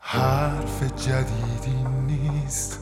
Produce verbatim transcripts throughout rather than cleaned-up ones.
حرف جدیدی نیست،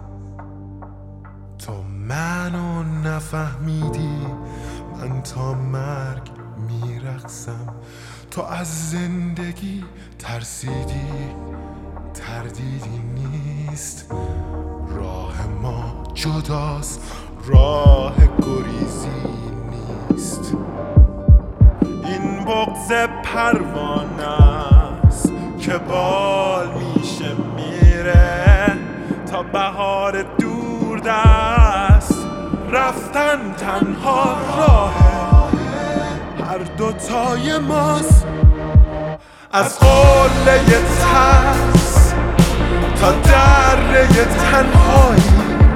تو منو نفهمیدی. من تا مرگ میرقصم، تو از زندگی ترسیدی. تردیدی نیست، راه ما جداست، راه گریزی نیست. این بغض پروانه است که بال میشه میره تا بهار دور دست. رفتن تنها راهه هر دوتای ماست، از قله ترس تا دره تنهایی.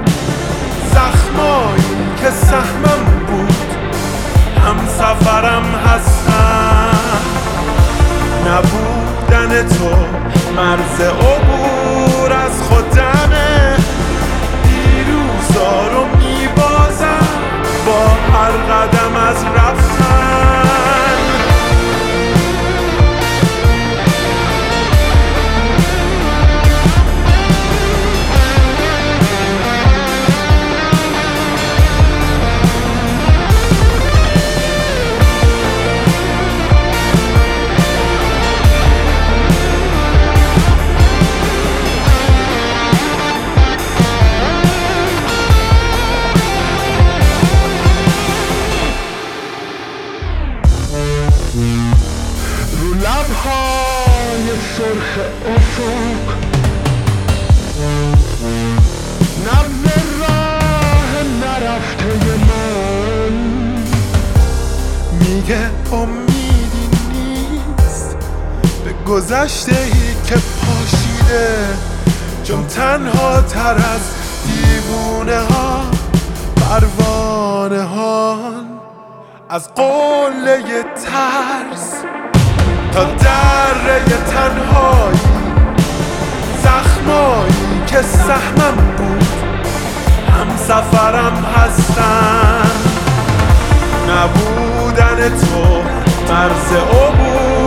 زخمایی که سهمم بود هم سفرم هستن. نبودن تو مرز عبور از خودمه. دیروزا رو میبازم با هر قدم از رفتن. رو لبهای سرخ افق نبض راه نرفته من میگه امیدی نیست به گذشته ای که پاشیده. چون تنها تر از دیوونه ها پروانه هان. از قله ترس تا دره تنهایی. زخمایی که سهمم بود هم سفرم هستن. نبودن تو مرز عبور